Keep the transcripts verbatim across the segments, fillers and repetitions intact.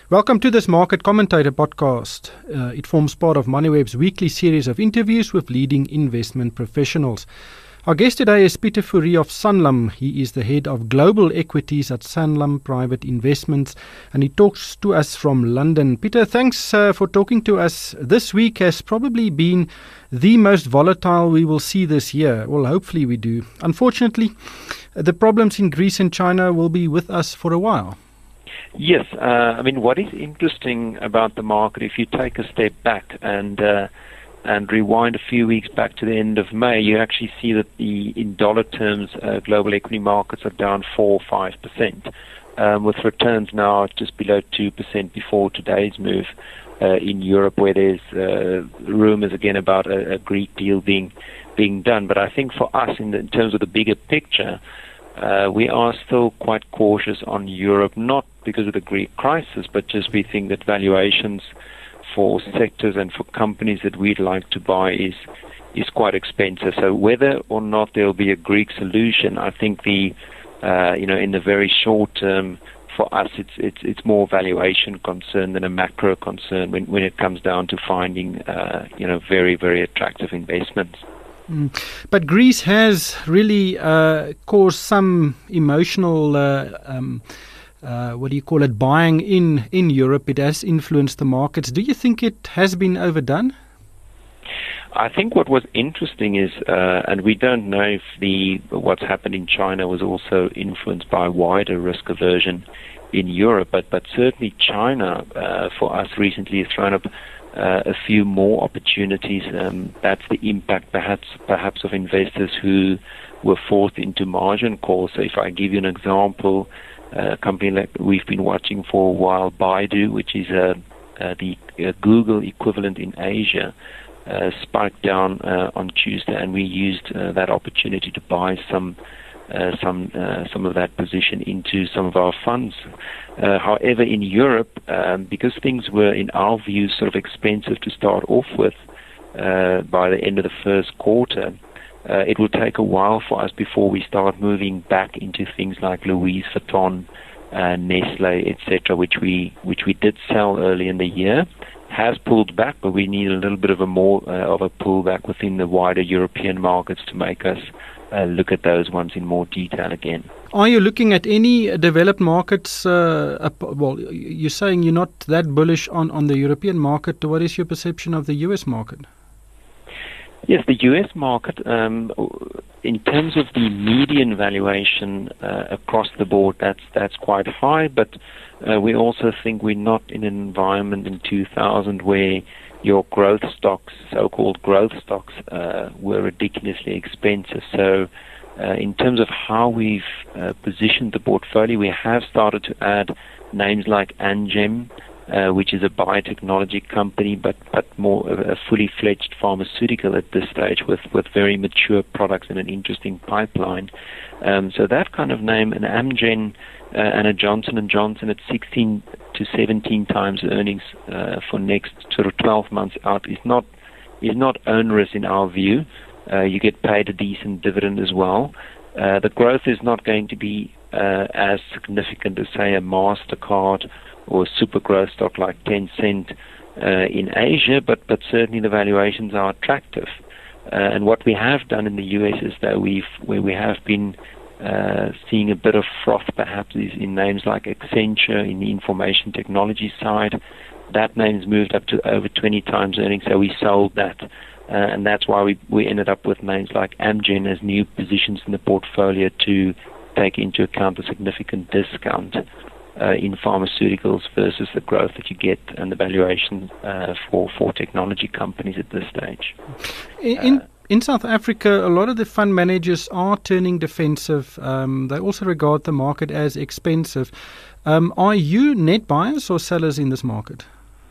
Welcome to this Market Commentator podcast. Uh, it forms part of MoneyWeb's weekly series of interviews with leading investment professionals. Our guest today is Pieter Fourie of Sanlam. He is the head of global equities at Sanlam Private Investments, and he talks to us from London. Pieter, thanks uh, for talking to us. This week has probably been the most volatile we will see this year. Well, hopefully we do. Unfortunately, the problems in Greece and China will be with us for a while. Yes, uh, I mean, what is interesting about the market, if you take a step back and uh, and rewind a few weeks back to the end of May, you actually see that the in dollar terms, uh, global equity markets are down four or five percent, um, with returns now just below two percent before today's move uh, in Europe, where there's uh, rumors again about a, a Greek deal being being done. But I think for us, in, the, in terms of the bigger picture, uh, we are still quite cautious on Europe, not because of the Greek crisis, but just we think that valuations for sectors and for companies that we'd like to buy is is quite expensive. So whether or not there'll be a Greek solution, I think the uh, you know in the very short term for us it's it's it's more valuation concern than a macro concern when when it comes down to finding uh, you know very very attractive investments. Mm. But Greece has really uh, caused some emotional uh, um, Uh, what do you call it, buying in, in Europe. It has influenced the markets. Do you think it has been overdone? I think what was interesting is, uh, and we don't know if the what's happened in China was also influenced by wider risk aversion in Europe, but, but certainly China, uh, for us recently, has thrown up uh, a few more opportunities. Um, that's the impact perhaps, perhaps of investors who were forced into margin calls. So if I give you an example, a company like we've been watching for a while, Baidu, which is uh, uh, the uh, Google equivalent in Asia, uh, spiked down uh, on Tuesday, and we used uh, that opportunity to buy some uh, some uh, some of that position into some of our funds. Uh, however, in Europe, um, because things were, in our view, sort of expensive to start off with uh, by the end of the first quarter, Uh, it will take a while for us before we start moving back into things like Louis Vuitton, uh, Nestle, et cetera, which we which we did sell early in the year, has pulled back, but we need a little bit of a more uh, of a pullback within the wider European markets to make us uh, look at those ones in more detail again. Are you looking at any developed markets? Uh, up, well, you're saying you're not that bullish on, on the European market. What is your perception of the U S market? Yes, the U S market, um, in terms of the median valuation uh, across the board, that's that's quite high, but uh, we also think we're not in an environment in two thousand where your growth stocks, so-called growth stocks, uh, were ridiculously expensive. So uh, in terms of how we've uh, positioned the portfolio, we have started to add names like Amgen, Uh, which is a biotechnology company, but, but more of a fully fledged pharmaceutical at this stage with, with very mature products and an interesting pipeline. Um, so that kind of name, an Amgen uh, and a Johnson and Johnson at sixteen to seventeen times earnings uh, for next sort of twelve months out is not is not onerous in our view. Uh, you get paid a decent dividend as well. Uh, the growth is not going to be uh, as significant as, say, a MasterCard or a super growth stock like Tencent uh, in Asia, but, but certainly the valuations are attractive. Uh, and what we have done in the U S is that we've, where we have been uh, seeing a bit of froth perhaps is in names like Accenture in the information technology side. That name's moved up to over twenty times earnings, so we sold that. Uh, and that's why we, we ended up with names like Amgen as new positions in the portfolio to take into account the significant discount Uh, in pharmaceuticals versus the growth that you get and the valuation uh, for, for technology companies at this stage. In, uh, in South Africa, a lot of the fund managers are turning defensive. Um, they also regard the market as expensive. Um, are you net buyers or sellers in this market?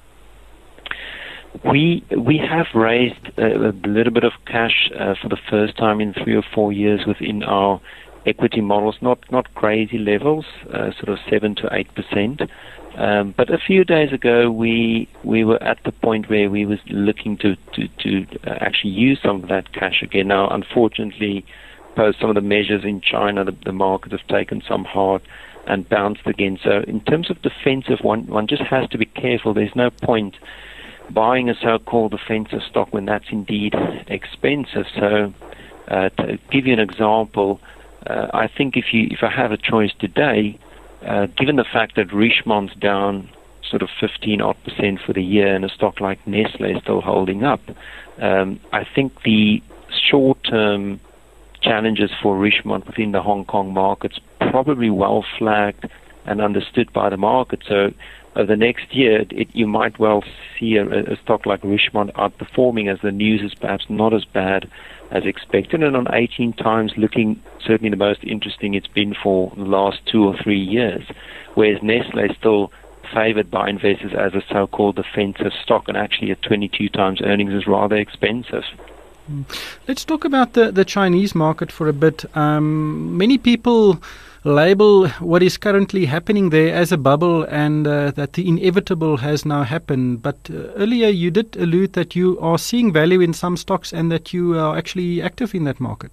We we have raised a, a little bit of cash uh, for the first time in three or four years within our equity models, not not crazy levels, uh, sort of seven to eight percent. Um, but a few days ago, we we were at the point where we was looking to to to uh, actually use some of that cash again. Now, unfortunately, post some of the measures in China, the, the market has taken some hard and bounced again. So in terms of defensive, one one just has to be careful. There's no point buying a so-called defensive stock when that's indeed expensive. So uh, to give you an example, uh, I think if you if I have a choice today, uh, given the fact that Richemont's down sort of fifteen odd percent for the year and a stock like Nestle is still holding up, um, I think the short-term challenges for Richemont within the Hong Kong market's probably well flagged and understood by the market. So over the next year, it, you might well see a, a stock like Richemont outperforming as the news is perhaps not as bad as expected. And on eighteen times, looking certainly the most interesting it's been for the last two or three years, whereas Nestle is still favored by investors as a so-called defensive stock, and actually at twenty-two times earnings is rather expensive. Let's talk about the, the Chinese market for a bit. Um, many people label what is currently happening there as a bubble, and uh, that the inevitable has now happened. But uh, earlier you did allude that you are seeing value in some stocks and that you are actually active in that market.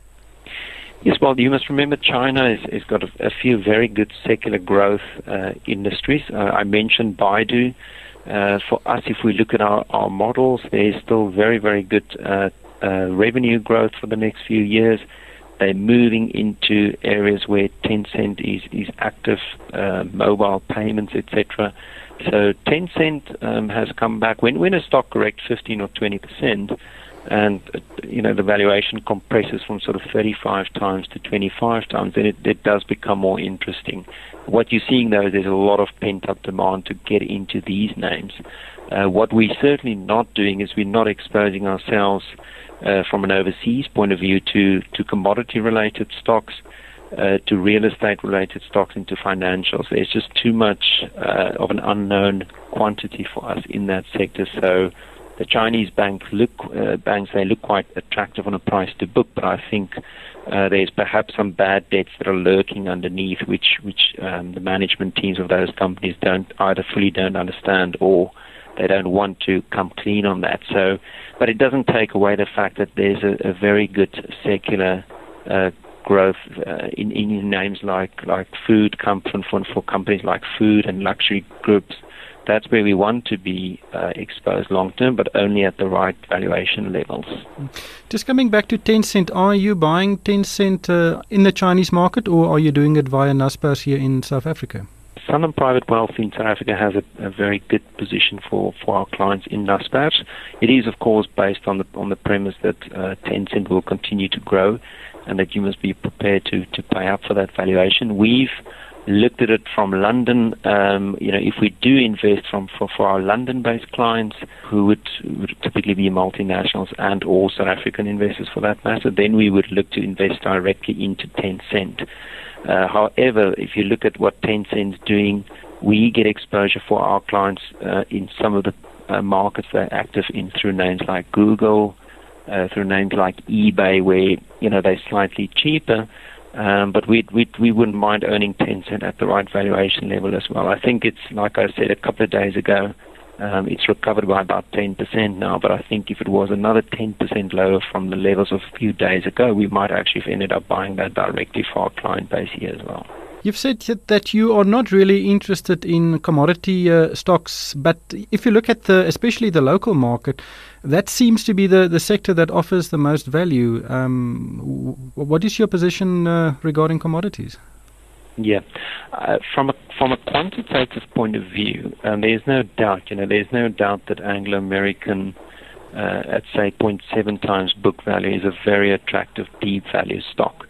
Yes, well, you must remember China has, has got a, a few very good secular growth uh, industries. Uh, I mentioned Baidu. Uh, for us, if we look at our, our models, there's still very, very good uh, uh, revenue growth for the next few years. They're moving into areas where Tencent is, is active, uh, mobile payments, et cetera. So Tencent um, has come back. When, when a stock corrects fifteen or twenty percent, and uh, you know the valuation compresses from sort of thirty-five times to twenty-five times, then it, it does become more interesting. What you're seeing, though, is there's a lot of pent-up demand to get into these names. Uh, what we're certainly not doing is we're not exposing ourselves uh, from an overseas point of view to, to commodity-related stocks, uh, to real estate-related stocks, and to financials. There's just too much uh, of an unknown quantity for us in that sector. So the Chinese banks look uh, banks they look quite attractive on a price to book, but I think uh, there's perhaps some bad debts that are lurking underneath, which which um, the management teams of those companies don't either fully don't understand or they don't want to come clean on that. So, but it doesn't take away the fact that there's a, a very good secular uh, growth uh, in, in names like like food company for, for companies like food and luxury groups. That's where we want to be uh, exposed long term, but only at the right valuation levels. Just coming back to Tencent, are you buying Tencent uh, in the Chinese market, or are you doing it via Naspers here in South Africa? Sanlam Private Wealth in South Africa has a, a very good position for, for our clients in Naspers. It is, of course, based on the on the premise that uh, Tencent will continue to grow, and that you must be prepared to to pay up for that valuation. We've looked at it from London. Um, you know, if we do invest from for, for our London-based clients, who would, would typically be multinationals and or South African investors for that matter, then we would look to invest directly into Tencent. Uh, however, if you look at what Tencent's doing, we get exposure for our clients uh, in some of the uh, markets they're active in through names like Google, uh, through names like eBay, where you know they're slightly cheaper. Um, but we we we wouldn't mind owning Tencent at the right valuation level as well. I think it's, like I said a couple of days ago, um, it's recovered by about ten percent now. But I think if it was another ten percent lower from the levels of a few days ago, we might actually have ended up buying that directly for our client base here as well. You've said that you are not really interested in commodity uh, stocks, but if you look at the, especially the local market, that seems to be the, the sector that offers the most value. Um, what is your position uh, regarding commodities? Yeah, uh, from a from a quantitative point of view, um, there's no doubt. You know, there's no doubt that Anglo American, uh, at say zero point seven times book value, is a very attractive deep value stock.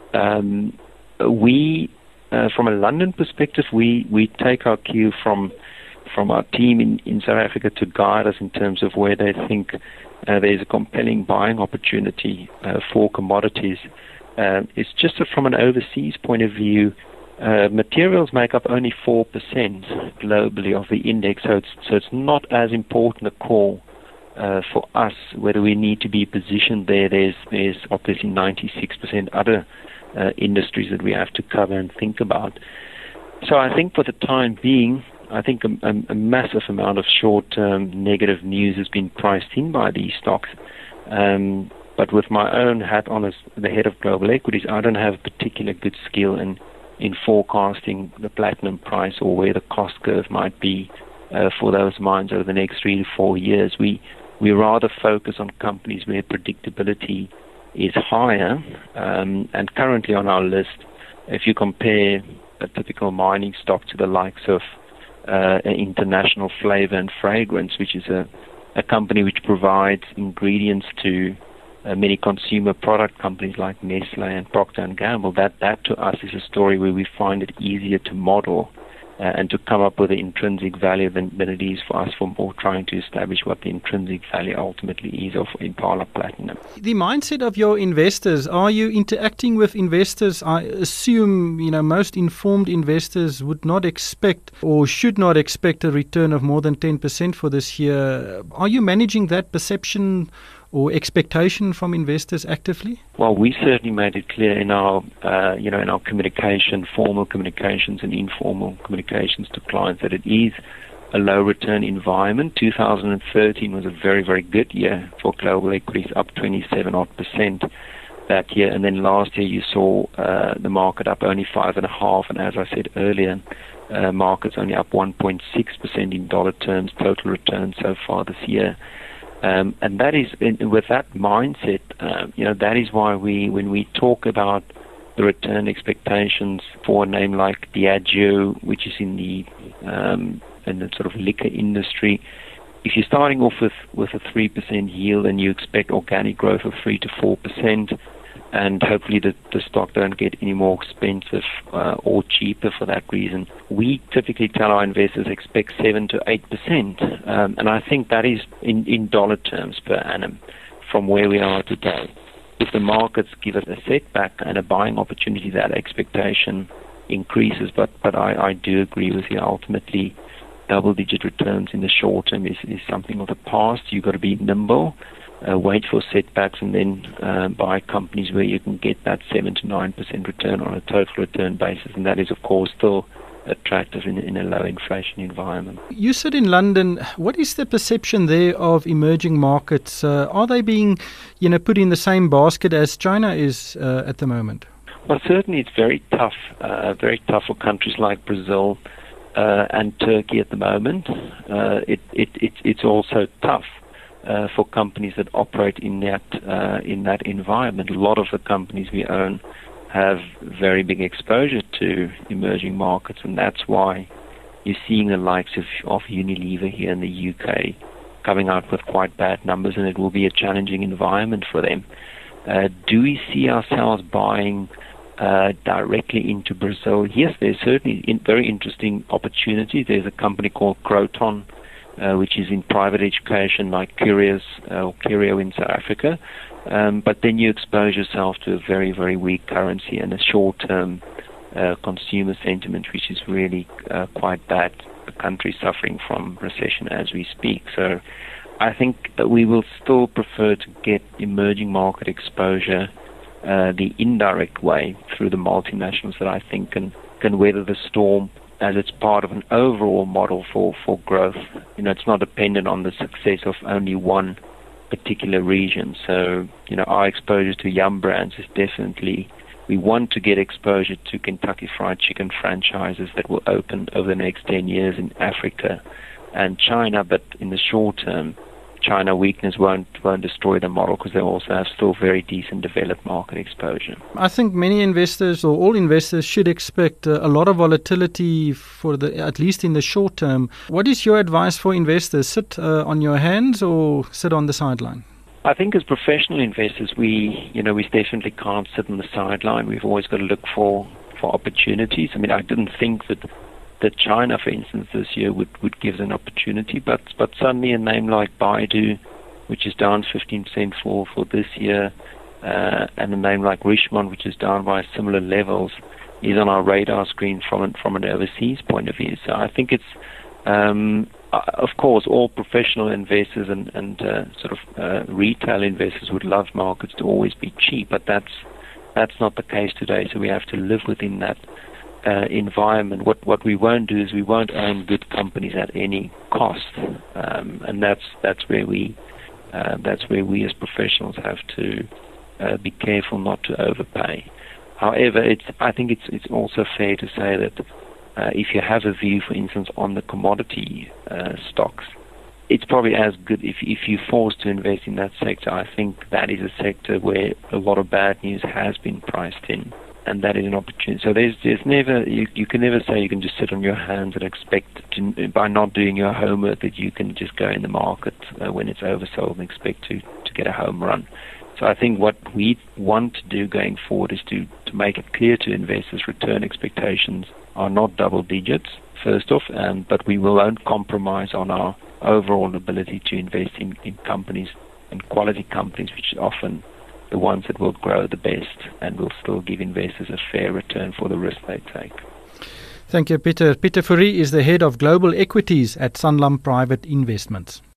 Um, we Uh, from a London perspective, we, we take our cue from from our team in, in South Africa to guide us in terms of where they think uh, there's a compelling buying opportunity uh, for commodities. Uh, it's just that from an overseas point of view, uh, materials make up only four percent globally of the index, so it's, so it's not as important a call uh, for us whether we need to be positioned there. There's, there's obviously ninety-six percent other Uh, industries that we have to cover and think about. So I think for the time being, I think a, a, a massive amount of short-term negative news has been priced in by these stocks. Um, but with my own hat on as the head of global equities, I don't have particular good skill in in forecasting the platinum price or where the cost curve might be uh, for those mines over the next three to four years. We we rather focus on companies where predictability is higher. Um, and currently on our list, if you compare a typical mining stock to the likes of uh, International Flavor and Fragrance, which is a, a company which provides ingredients to Uh, many consumer product companies like Nestle and Procter and Gamble, that, that to us is a story where we find it easier to model uh, and to come up with the intrinsic value than, than it is for us for more trying to establish what the intrinsic value ultimately is of Impala Platinum. The mindset of your investors, are you interacting with investors? I assume, you know, most informed investors would not expect or should not expect a return of more than ten percent for this year. Are you managing that perception or expectation from investors actively? Well, we certainly made it clear in our, uh, you know, in our communication, formal communications and informal communications to clients that it is a low return environment. two thousand thirteen was a very, very good year for global equities, up twenty-seven odd percent that year. And then last year you saw uh, the market up only five and a half. And as I said earlier, uh, markets only up one point six percent in dollar terms, total return so far this year. Um, and that is, in, with that mindset, uh, you know, that is why we, when we talk about the return expectations for a name like Diageo, which is in the um, in the sort of liquor industry, if you're starting off with, with a three percent yield and you expect organic growth of three to four percent, and hopefully the, the stock don't get any more expensive uh, or cheaper for that reason, we typically tell our investors expect seven to eight percent, um, and I think that is in, in dollar terms per annum from where we are today. If the markets give us a setback and a buying opportunity, that expectation increases. But but I, I do agree with you. Ultimately, double-digit returns in the short term is, is something of the past. You've got to be nimble. Uh, wait for setbacks and then uh, buy companies where you can get that seven to nine percent return on a total return basis, and that is, of course, still attractive in, in a low inflation environment. You sit in London. What is the perception there of emerging markets? Uh, are they being, you know, put in the same basket as China is uh, at the moment? Well, certainly it's very tough, uh, very tough for countries like Brazil uh, and Turkey at the moment. Uh, it, it, it, it's also tough Uh, for companies that operate in that uh, in that environment. A lot of the companies we own have very big exposure to emerging markets, and that's why you're seeing the likes of, of Unilever here in the U K coming out with quite bad numbers, and it will be a challenging environment for them. Uh, do we see ourselves buying uh, directly into Brazil? Yes, there's certainly in very interesting opportunities. There's a company called Croton, Uh, which is in private education, like Curious uh, or Curio in South Africa. Um, but then you expose yourself to a very, very weak currency and a short-term uh, consumer sentiment, which is really uh, quite bad. The country suffering from recession as we speak. So I think that we will still prefer to get emerging market exposure uh, the indirect way through the multinationals that I think can, can weather the storm, as it's part of an overall model for, for growth. You know, it's not dependent on the success of only one particular region. So, you know, our exposure to Yum Brands is definitely, we want to get exposure to Kentucky Fried Chicken franchises that will open over the next ten years in Africa and China, but in the short term, China weakness won't won't destroy the model because they also have still very decent developed market exposure. I think many investors or all investors should expect uh, a lot of volatility for the at least in the short term. What is your advice for investors? Sit uh, on your hands or sit on the sideline? I think as professional investors, we you know we definitely can't sit on the sideline. We've always got to look for, for opportunities. I mean, I didn't think that that China, for instance, this year would, would give an opportunity, but but suddenly a name like Baidu, which is down fifteen percent for, for this year, uh, and a name like Richemont, which is down by similar levels, is on our radar screen from an, from an overseas point of view. So I think it's, um, uh, of course, all professional investors and, and uh, sort of uh, retail investors would love markets to always be cheap, but that's that's not the case today, so we have to live within that Uh, environment. What what we won't do is we won't own good companies at any cost, um, and that's that's where we uh, that's where we as professionals have to uh, be careful not to overpay. However, it's, I think it's, it's also fair to say that uh, if you have a view, for instance, on the commodity uh, stocks, it's probably as good if, if you're forced to invest in that sector. I think that is a sector where a lot of bad news has been priced in, and that is an opportunity. So there's, there's never, you, you can never say you can just sit on your hands and expect to, by not doing your homework, that you can just go in the market uh, when it's oversold and expect to, to get a home run. So I think what we want to do going forward is to, to make it clear to investors return expectations are not double digits, first off, um, but we won't compromise on our overall ability to invest in, in companies and quality companies, which are often the ones that will grow the best and will still give investors a fair return for the risk they take. Thank you, Peter. Peter Fourie is the head of global equities at Sanlam Private Investments.